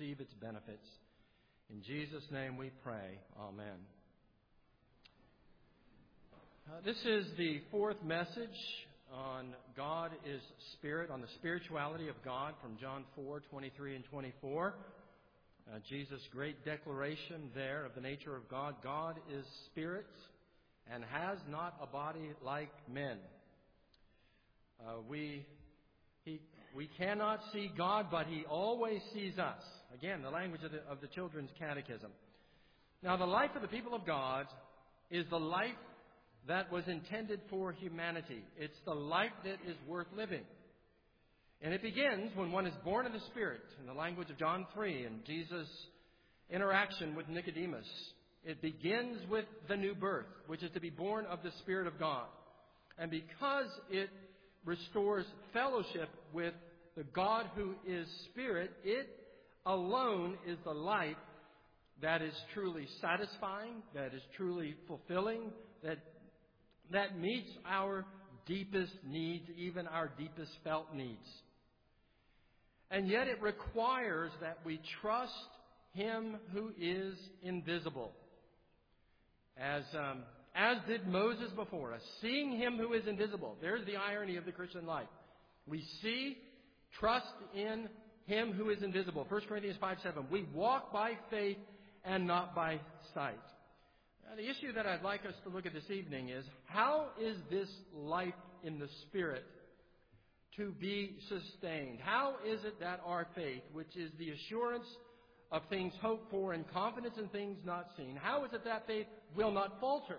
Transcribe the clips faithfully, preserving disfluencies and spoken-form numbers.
receive its benefits. In Jesus' name we pray. Amen. Uh, this is the fourth message on God is Spirit, on the spirituality of God from John four, twenty-three and twenty-four. Uh, Jesus' great declaration there of the nature of God. God is Spirit and has not a body like men. Uh, we, he, we cannot see God, but He always sees us. Again, the language of the, of the Children's Catechism. Now, the life of the people of God is the life that was intended for humanity. It's the life that is worth living. And it begins when one is born of the Spirit, in the language of John three and Jesus' interaction with Nicodemus. It begins with the new birth, which is to be born of the Spirit of God. And because it restores fellowship with the God who is Spirit, it alone is the life that is truly satisfying, that is truly fulfilling, that that meets our deepest needs, even our deepest felt needs. And yet it requires that we trust Him who is invisible. As, um, as did Moses before us, seeing Him who is invisible. There's the irony of the Christian life. We see, trust in Him who is invisible. First Corinthians five seven. We walk by faith and not by sight. Now, the issue that I'd like us to look at this evening is, how is this life in the Spirit to be sustained? How is it that our faith, which is the assurance of things hoped for and confidence in things not seen, how is it that faith will not falter?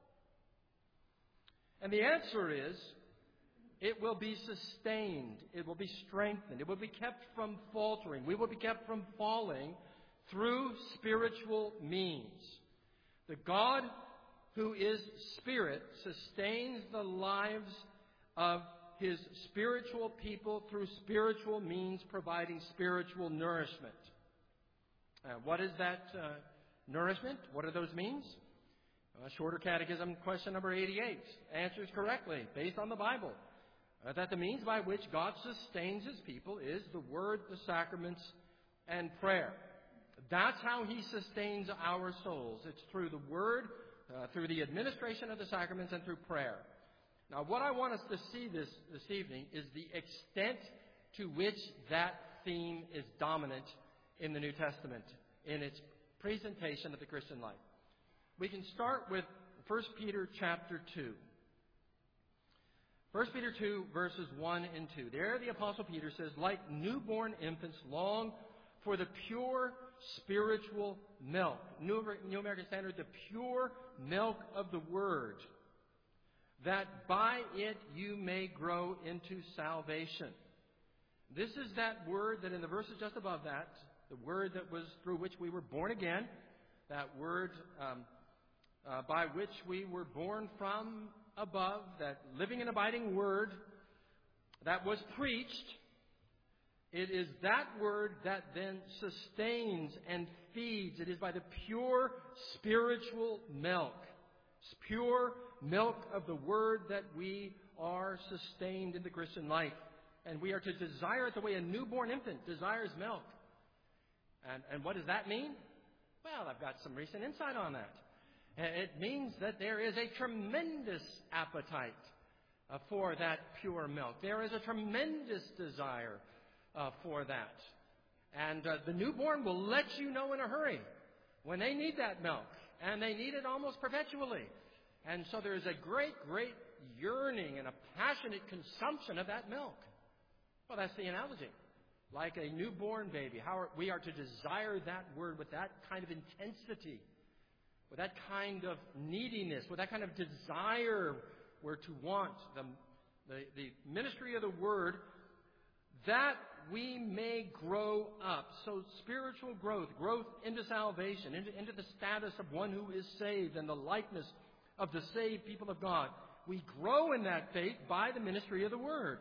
And the answer is, it will be sustained. It will be strengthened. It will be kept from faltering. We will be kept from falling through spiritual means. The God who is Spirit sustains the lives of His spiritual people through spiritual means, providing spiritual nourishment. Uh, what is that uh, nourishment? What are those means? Uh, Shorter Catechism, question number eighty-eight, answers correctly, based on the Bible, uh, that the means by which God sustains His people is the Word, the sacraments, and prayer. That's how He sustains our souls. It's through the Word, uh, through the administration of the sacraments, and through prayer. Now, what I want us to see this, this evening is the extent to which that theme is dominant in the New Testament, in its presentation of the Christian life. We can start with First Peter chapter two. First Peter two, verses one and two. There the Apostle Peter says, like newborn infants, long for the pure spiritual milk. New, New American Standard, the pure milk of the Word, that by it you may grow into salvation. This is that word that in the verses just above that, the word that was through which we were born again, that word um, uh, by which we were born from above, that living and abiding word that was preached. It is that word that then sustains and feeds. It is by the pure spiritual milk, pure milk of the Word, that we are sustained in the Christian life. And we are to desire it the way a newborn infant desires milk. And, and what does that mean? Well, I've got some recent insight on that. It means that there is a tremendous appetite uh, for that pure milk. There is a tremendous desire uh, for that. And uh, the newborn will let you know in a hurry when they need that milk. And they need it almost perpetually. And so there is a great, great yearning and a passionate consumption of that milk. Well, that's the analogy. Like a newborn baby, how are, we are to desire that word with that kind of intensity, with that kind of neediness, with that kind of desire we're to want the, the, the ministry of the word, that we may grow up. So spiritual growth, growth into salvation, into, into the status of one who is saved and the likeness of the saved people of God. We grow in that faith by the ministry of the Word.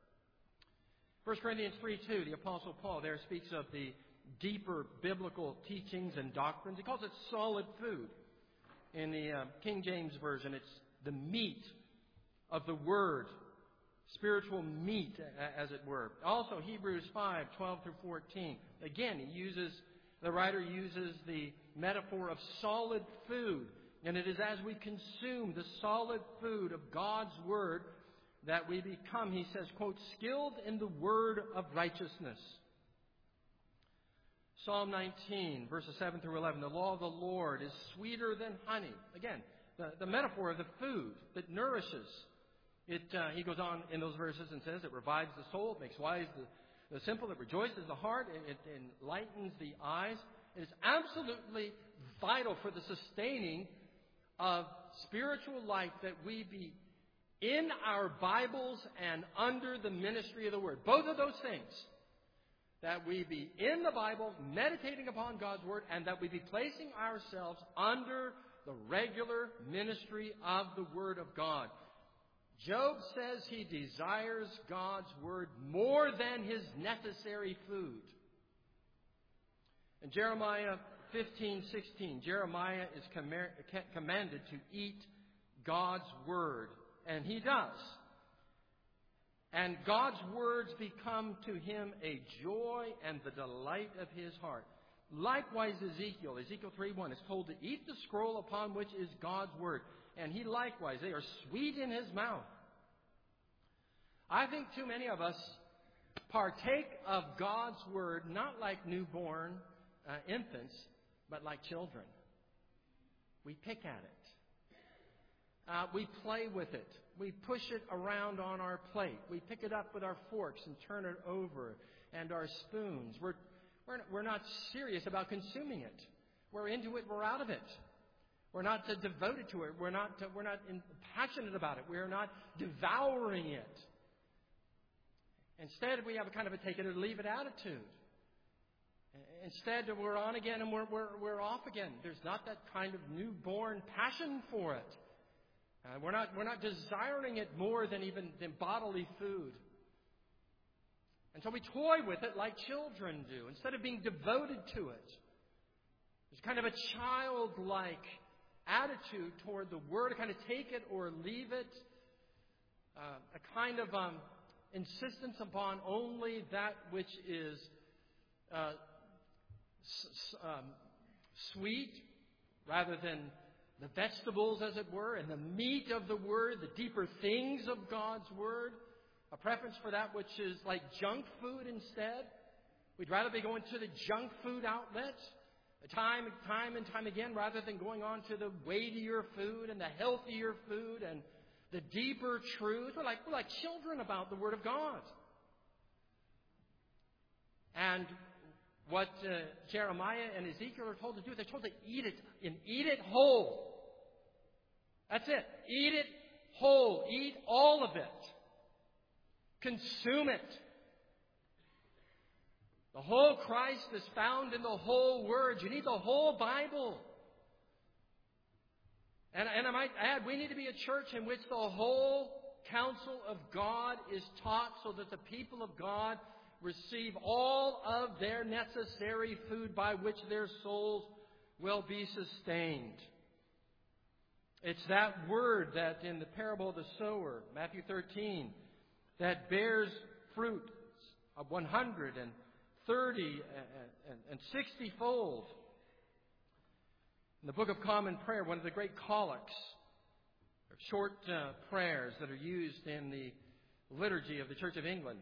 First Corinthians three two, the Apostle Paul there speaks of the deeper biblical teachings and doctrines. He calls it solid food. In the uh, King James Version, it's the meat of the Word, spiritual meat, as it were. Also, Hebrews five, twelve through fourteen. Again, he uses, the writer uses the metaphor of solid food. And it is as we consume the solid food of God's Word that we become, he says, quote, skilled in the word of righteousness. Psalm nineteen, verses seven through eleven. The law of the Lord is sweeter than honey. Again, the, the metaphor of the food that nourishes. It, uh, he goes on in those verses and says, it revives the soul, it makes wise the, the simple, it rejoices the heart, it, it enlightens the eyes. It is absolutely vital for the sustaining of spiritual life that we be in our Bibles and under the ministry of the Word. Both of those things. That we be in the Bible, meditating upon God's Word, and that we be placing ourselves under the regular ministry of the Word of God. Job says he desires God's Word more than his necessary food. In Jeremiah fifteen sixteen, Jeremiah is commanded to eat God's Word, and he does. And God's words become to him a joy and the delight of his heart. Likewise, Ezekiel, Ezekiel three one is told to eat the scroll upon which is God's Word. And he likewise, they are sweet in his mouth. I think too many of us partake of God's Word not like newborn uh, infants, but like children. We pick at it. Uh, we play with it. We push it around on our plate. We pick it up with our forks and turn it over, and our spoons. We're, we're, we're not serious about consuming it. We're into it. We're out of it. We're not uh, devoted to it. We're not, uh, we're not in, passionate about it. We're not devouring it. Instead, we have a kind of a take it or leave it attitude. Instead, we're on again and we're, we're, we're off again. There's not that kind of newborn passion for it. Uh, we're not we're not desiring it more than even than bodily food. And so we toy with it like children do, instead of being devoted to it. There's kind of a childlike attitude toward the Word, a kind of take it or leave it, uh, a kind of um, insistence upon only that which is uh, s- um, sweet, rather than the vegetables, as it were, and the meat of the Word, the deeper things of God's Word. A preference for that which is like junk food instead. We'd rather be going to the junk food outlet time, time and time again, rather than going on to the weightier food and the healthier food and the deeper truth. We're like, we're like children about the Word of God. And what uh, Jeremiah and Ezekiel are told to do, they're told to eat it and eat it whole. That's it. Eat it whole. Eat all of it. Consume it. The whole Christ is found in the whole Word. You need the whole Bible. And, and I might add, we need to be a church in which the whole counsel of God is taught so that the people of God receive all of their necessary food by which their souls will be sustained. It's that word that in the parable of the sower, Matthew thirteen, that bears fruit of one hundred thirty and sixty fold. In the Book of Common Prayer, one of the great collects, short uh, prayers that are used in the liturgy of the Church of England.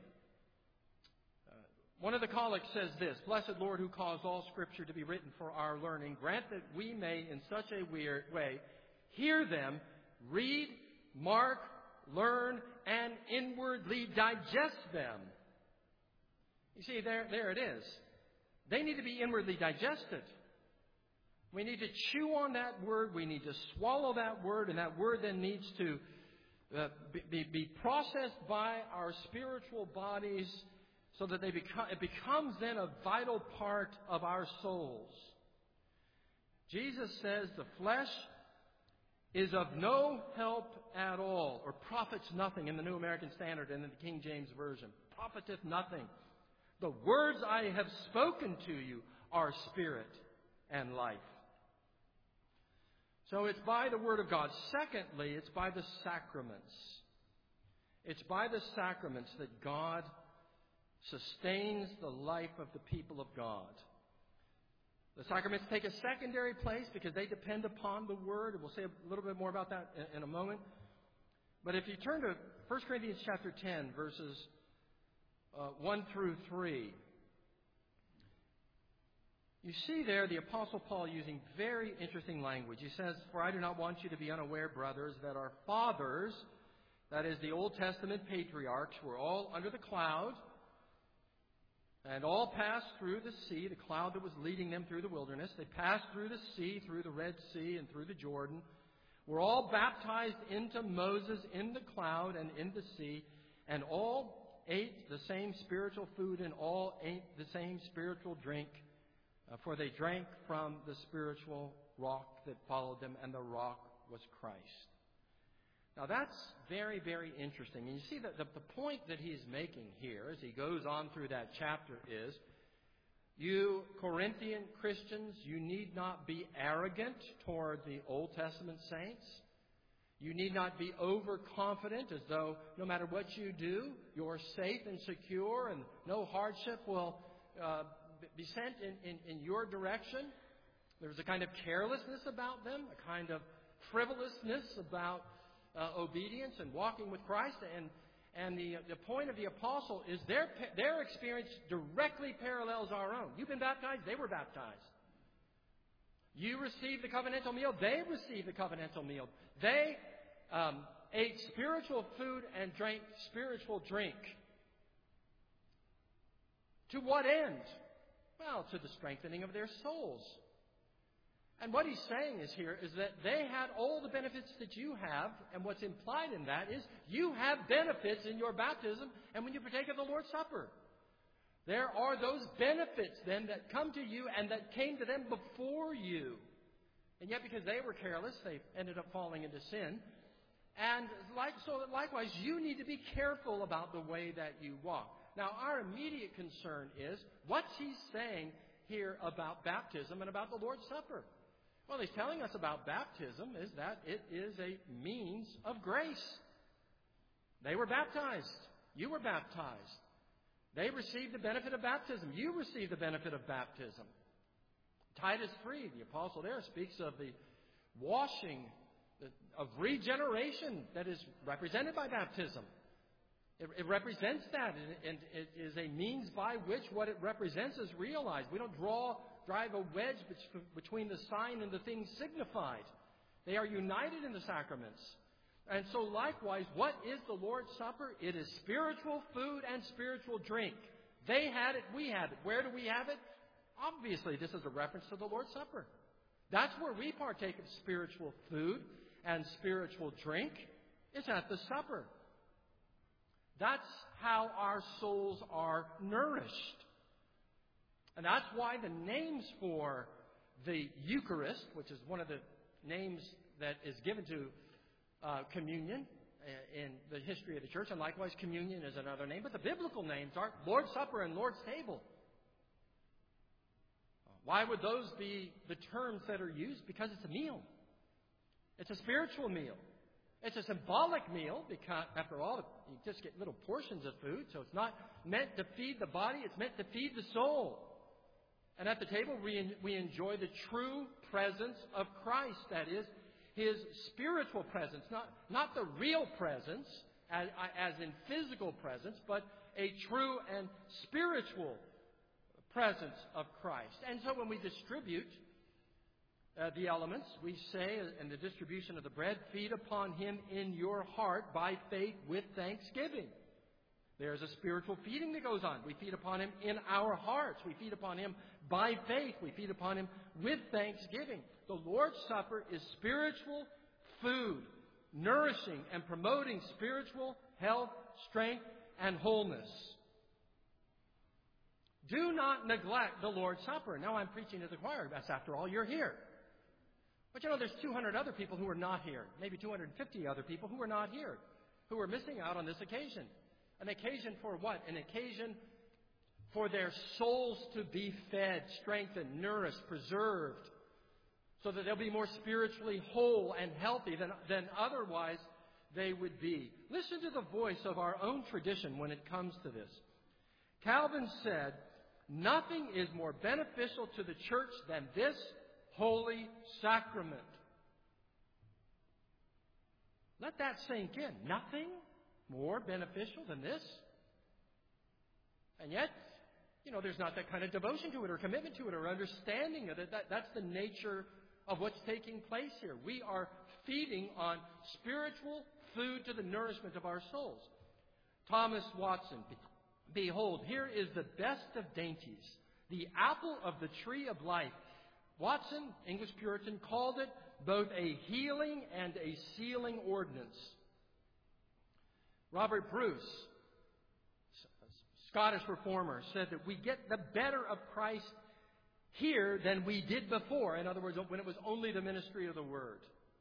One of the collects says this: Blessed Lord, who caused all Scripture to be written for our learning, grant that we may in such a weird way hear them, read, mark, learn, and inwardly digest them. You see, there, there it is. They need to be inwardly digested. We need to chew on that word. We need to swallow that word, and that word then needs to uh, be, be processed by our spiritual bodies, so that they become, it becomes then a vital part of our souls. Jesus says the flesh is of no help at all, or profits nothing in the New American Standard and in the King James Version. Profiteth nothing. The words I have spoken to you are spirit and life. So it's by the Word of God. Secondly, it's by the sacraments. It's by the sacraments that God sustains the life of the people of God. The sacraments take a secondary place because they depend upon the Word, and we'll say a little bit more about that in, in a moment. But if you turn to First Corinthians chapter ten, verses uh, one through three, you see there the Apostle Paul using very interesting language. He says, "For I do not want you to be unaware, brothers, that our fathers, that is, the Old Testament patriarchs, were all under the cloud, and all passed through the sea, the cloud that was leading them through the wilderness. They passed through the sea, through the Red Sea, and through the Jordan. Were all baptized into Moses in the cloud and in the sea, and all ate the same spiritual food, and all ate the same spiritual drink, uh, for they drank from the spiritual rock that followed them, and the rock was Christ." Now that's very, very interesting. And you see that the, the point that he's making here as he goes on through that chapter is, you Corinthian Christians, you need not be arrogant toward the Old Testament saints. You need not be overconfident as though no matter what you do, you're safe and secure and no hardship will uh, be sent in, in, in your direction. There's a kind of carelessness about them, a kind of frivolousness about Uh, obedience and walking with Christ, and and the the point of the apostle is their their experience directly parallels our own. You've been baptized; they were baptized. You received the covenantal meal; they received the covenantal meal. They um, ate spiritual food and drank spiritual drink. To what end? Well, to the strengthening of their souls. And what he's saying is here is that they had all the benefits that you have, and what's implied in that is you have benefits in your baptism and when you partake of the Lord's Supper. There are those benefits then that come to you and that came to them before you. And yet because they were careless, they ended up falling into sin. And like, so likewise, you need to be careful about the way that you walk. Now, our immediate concern is, what's he saying here about baptism and about the Lord's Supper? Well, he's telling us about baptism is that it is a means of grace. They were baptized. You were baptized. They received the benefit of baptism. You received the benefit of baptism. Titus three, the apostle there, speaks of the washing of regeneration that is represented by baptism. It, it represents that, and it is a means by which what it represents is realized. We don't draw... drive a wedge between the sign and the thing signified. They are united in the sacraments. And so likewise, what is the Lord's Supper? It is spiritual food and spiritual drink. They had it, we have it. Where do we have it? Obviously, this is a reference to the Lord's Supper. That's where we partake of spiritual food and spiritual drink. It's at the supper. That's how our souls are nourished. And that's why the names for the Eucharist, which is one of the names that is given to uh, communion in the history of the church, and likewise communion is another name, but the biblical names are Lord's Supper and Lord's Table. Why would those be the terms that are used? Because it's a meal. It's a spiritual meal. It's a symbolic meal because, after all, you just get little portions of food, so it's not meant to feed the body, it's meant to feed the soul. And at the table, we, we enjoy the true presence of Christ. That is, His spiritual presence. Not, not the real presence, as, as in physical presence, but a true and spiritual presence of Christ. And so when we distribute uh, the elements, we say in the distribution of the bread, feed upon Him in your heart by faith with thanksgiving. There's a spiritual feeding that goes on. We feed upon Him in our hearts. We feed upon Him by faith. We feed upon Him with thanksgiving. The Lord's Supper is spiritual food, nourishing and promoting spiritual health, strength, and wholeness. Do not neglect the Lord's Supper. Now I'm preaching to the choir. That's after all, you're here. But you know, there's two hundred other people who are not here. Maybe two hundred fifty other people who are not here, who are missing out on this occasion. An occasion for what? An occasion for their souls to be fed, strengthened, nourished, preserved, so that they'll be more spiritually whole and healthy than, than otherwise they would be. Listen to the voice of our own tradition when it comes to this. Calvin said, "Nothing is more beneficial to the church than this holy sacrament." Let that sink in. Nothing more beneficial than this? And yet, you know, there's not that kind of devotion to it or commitment to it or understanding of it. That, that's the nature of what's taking place here. We are feeding on spiritual food to the nourishment of our souls. Thomas Watson, "Behold, here is the best of dainties, the apple of the tree of life." Watson, English Puritan, called it both a healing and a sealing ordinance. Robert Bruce, Scottish reformer, said that we get the better of Christ here than we did before. In other words, when it was only the ministry of the Word.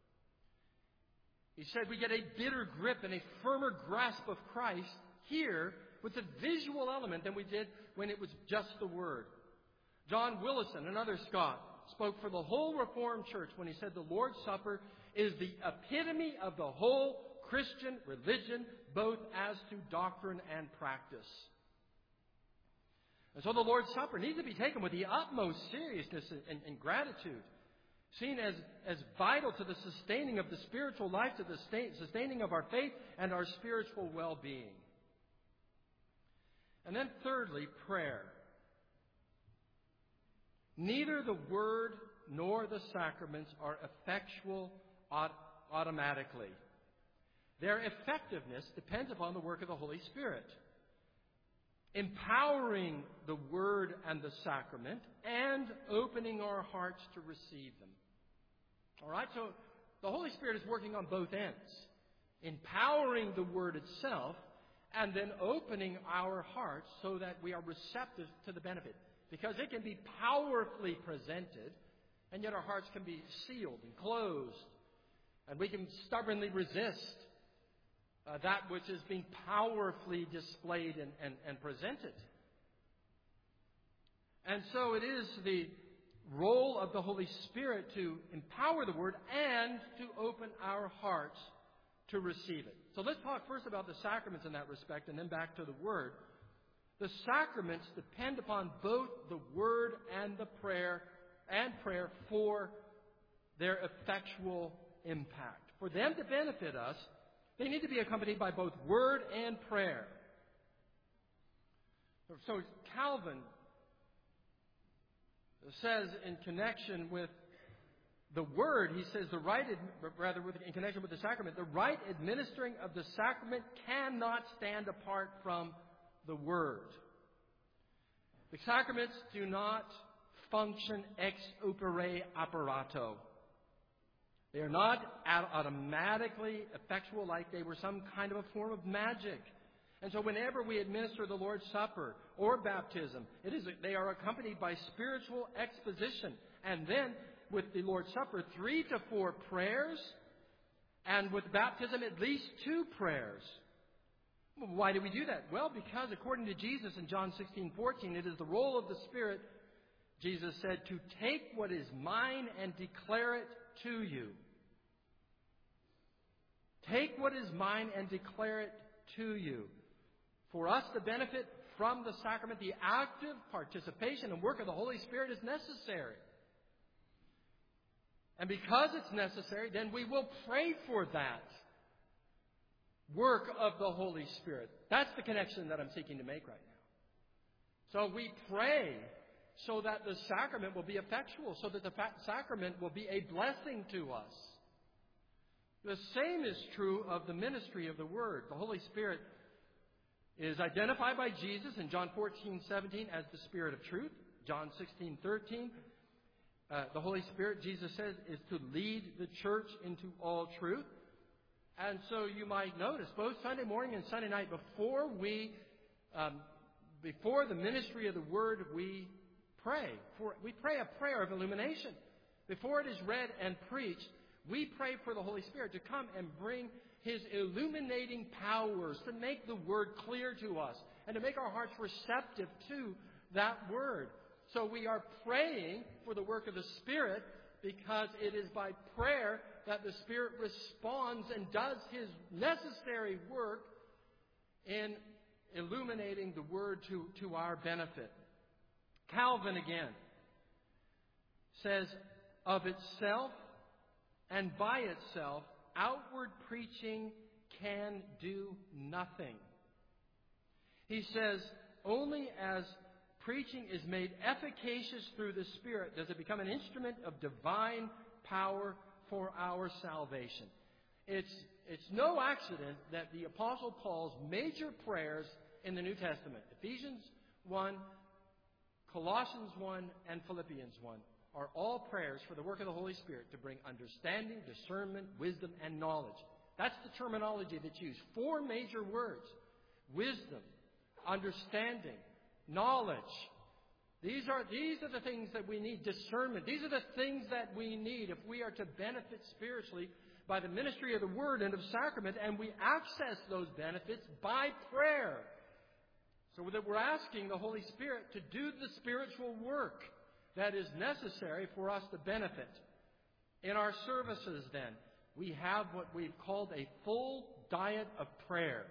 He said we get a bitter grip and a firmer grasp of Christ here with the visual element than we did when it was just the Word. John Willison, another Scot, spoke for the whole Reformed Church when he said the Lord's Supper is the epitome of the whole Christian religion, both as to doctrine and practice. And so the Lord's Supper needs to be taken with the utmost seriousness and, and gratitude, seen as, as vital to the sustaining of the spiritual life, to the sustaining of our faith and our spiritual well-being. And then thirdly, prayer. Neither the Word nor the sacraments are effectual automatically. Their effectiveness depends upon the work of the Holy Spirit, empowering the Word and the sacrament and opening our hearts to receive them. All right, so the Holy Spirit is working on both ends, empowering the Word itself and then opening our hearts so that we are receptive to the benefit. Because it can be powerfully presented, and yet our hearts can be sealed and closed, and we can stubbornly resist uh, that which is being powerfully displayed and, and, and presented. And so it is the role of the Holy Spirit to empower the Word and to open our hearts to receive it. So let's talk first about the sacraments in that respect, and then back to the Word. The sacraments depend upon both the Word and the prayer and prayer for their effectual impact. For them to benefit us, they need to be accompanied by both Word and prayer. So Calvin says in connection with the Word, he says the right, rather in connection with the sacrament, the right administering of the sacrament cannot stand apart from the Word. The sacraments do not function ex opere operato. They are not automatically effectual like they were some kind of a form of magic. And so whenever we administer the Lord's Supper or baptism, it is they are accompanied by spiritual exposition. And then with the Lord's Supper, three to four prayers, and with baptism, at least two prayers. Why do we do that? Well, because according to Jesus in John sixteen fourteen, it is the role of the Spirit, Jesus said, to take what is mine and declare it to you. Take what is mine and declare it to you. For us to benefit from the sacrament, the active participation and work of the Holy Spirit is necessary. And because it's necessary, then we will pray for that work of the Holy Spirit. That's the connection that I'm seeking to make right now. So we pray so that the sacrament will be effectual, so that the sacrament will be a blessing to us. The same is true of the ministry of the Word. The Holy Spirit is identified by Jesus in John fourteen seventeen as the Spirit of truth. John sixteen thirteen, uh, the Holy Spirit, Jesus says, is to lead the church into all truth. And so you might notice both Sunday morning and Sunday night, before we, um, before the ministry of the Word, we pray. For, we pray a prayer of illumination. Before it is read and preached, we pray for the Holy Spirit to come and bring His illuminating powers, to make the Word clear to us, and to make our hearts receptive to that Word. So we are praying for the work of the Spirit because it is by prayer that the Spirit responds and does His necessary work in illuminating the Word to, to our benefit. Calvin again says, of itself and by itself, outward preaching can do nothing. He says, only as preaching is made efficacious through the Spirit does it become an instrument of divine power for our salvation. It's, it's no accident that the Apostle Paul's major prayers in the New Testament, Ephesians one, Colossians one, and Philippians one, are all prayers for the work of the Holy Spirit to bring understanding, discernment, wisdom, and knowledge. That's the terminology that's used. Four major words: wisdom, understanding, knowledge. These are, these are the things that we need. Discernment. These are the things that we need if we are to benefit spiritually by the ministry of the Word and of sacrament, and we access those benefits by prayer. So that we're asking the Holy Spirit to do the spiritual work that is necessary for us to benefit. In our services, then, we have what we've called a full diet of prayer.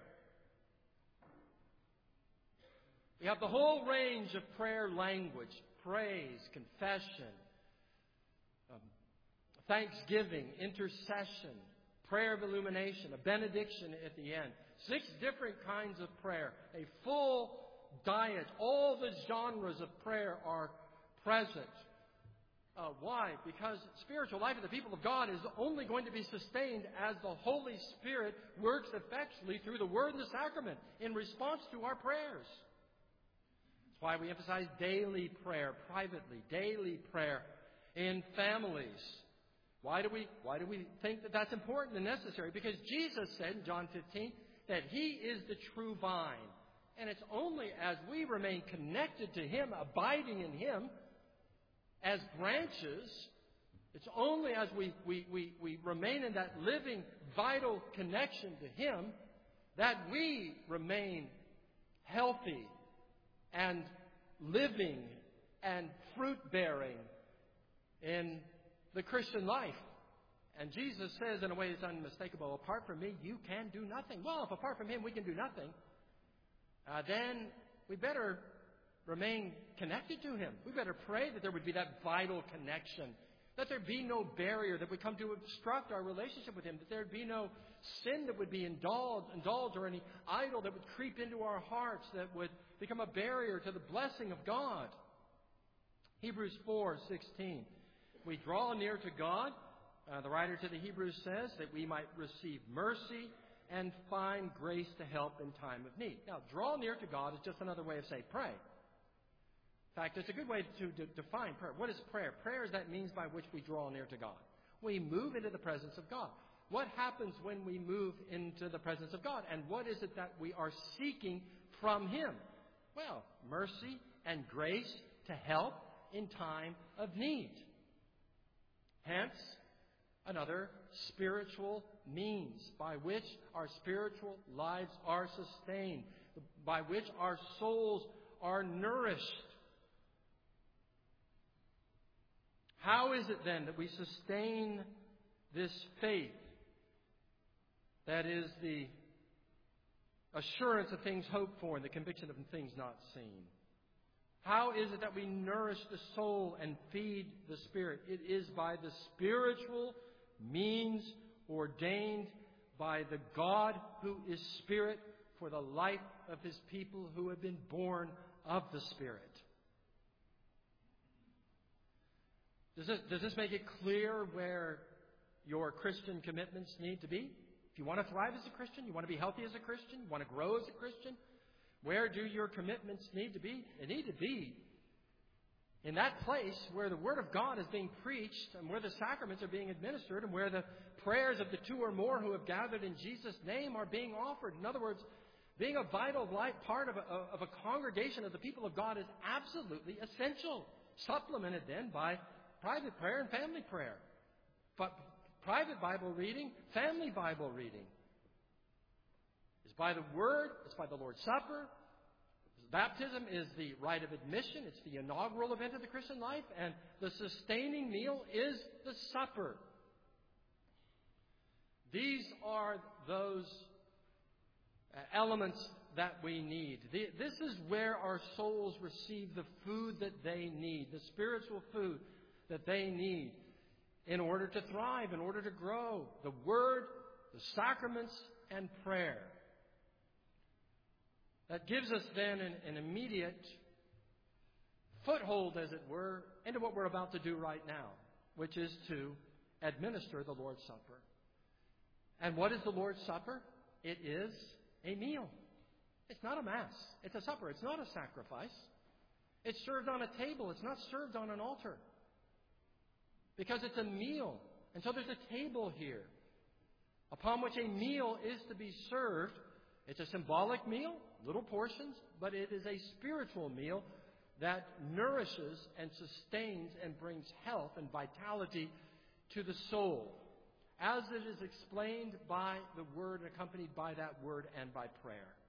We have the whole range of prayer language: praise, confession, um, thanksgiving, intercession, prayer of illumination, a benediction at the end. Six different kinds of prayer. A full diet. All the genres of prayer are present. Uh, why? Because spiritual life of the people of God is only going to be sustained as the Holy Spirit works effectually through the Word and the Sacrament in response to our prayers. That's why we emphasize daily prayer, privately, daily prayer in families. Why do we, why do we think that that's important and necessary? Because Jesus said in John fifteen that He is the true vine. And it's only as we remain connected to Him, abiding in Him, as branches, it's only as we, we, we, we remain in that living, vital connection to Him that we remain healthy and living and fruit-bearing in the Christian life. And Jesus says in a way that's unmistakable, apart from me, you can do nothing. Well, if apart from Him we can do nothing, uh, then we better remain connected to Him. We better pray that there would be that vital connection, that there be no barrier that would come to obstruct our relationship with Him, that there would be no sin that would be indulged, indulged or any idol that would creep into our hearts that would become a barrier to the blessing of God. Hebrews four sixteen. We draw near to God, uh, the writer to the Hebrews says, that we might receive mercy and find grace to help in time of need. Now, draw near to God is just another way of saying pray. In fact, it's a good way to, to define prayer. What is prayer? Prayer is that means by which we draw near to God. We move into the presence of God. What happens when we move into the presence of God? And what is it that we are seeking from Him? Well, mercy and grace to help in time of need. Hence, another spiritual means by which our spiritual lives are sustained, by which our souls are nourished. How is it then that we sustain this faith that is the assurance of things hoped for and the conviction of things not seen? How is it that we nourish the soul and feed the spirit? It is by the spiritual means ordained by the God who is Spirit for the life of His people who have been born of the Spirit. Does this, does this make it clear where your Christian commitments need to be? If you want to thrive as a Christian, you want to be healthy as a Christian, you want to grow as a Christian, where do your commitments need to be? They need to be in that place where the Word of God is being preached and where the sacraments are being administered and where the prayers of the two or more who have gathered in Jesus' name are being offered. In other words, being a vital life part of a, of a congregation of the people of God is absolutely essential. Supplemented then by private prayer and family prayer. But private Bible reading, family Bible reading. It's by the Word, it's by the Lord's Supper, Baptism is the rite of admission. It's the inaugural event of the Christian life. And the sustaining meal is the supper. These are those elements that we need. This is where our souls receive the food that they need, the spiritual food that they need in order to thrive, in order to grow. The Word, the sacraments, and prayer. That gives us then an, an immediate foothold, as it were, into what we're about to do right now, which is to administer the Lord's Supper. And what is the Lord's Supper? It is a meal. It's not a mass. It's a supper. It's not a sacrifice. It's served on a table. It's not served on an altar. Because it's a meal. And so there's a table here upon which a meal is to be served. It's a symbolic meal, little portions, but it is a spiritual meal that nourishes and sustains and brings health and vitality to the soul, as it is explained by the Word, accompanied by that Word and by prayer.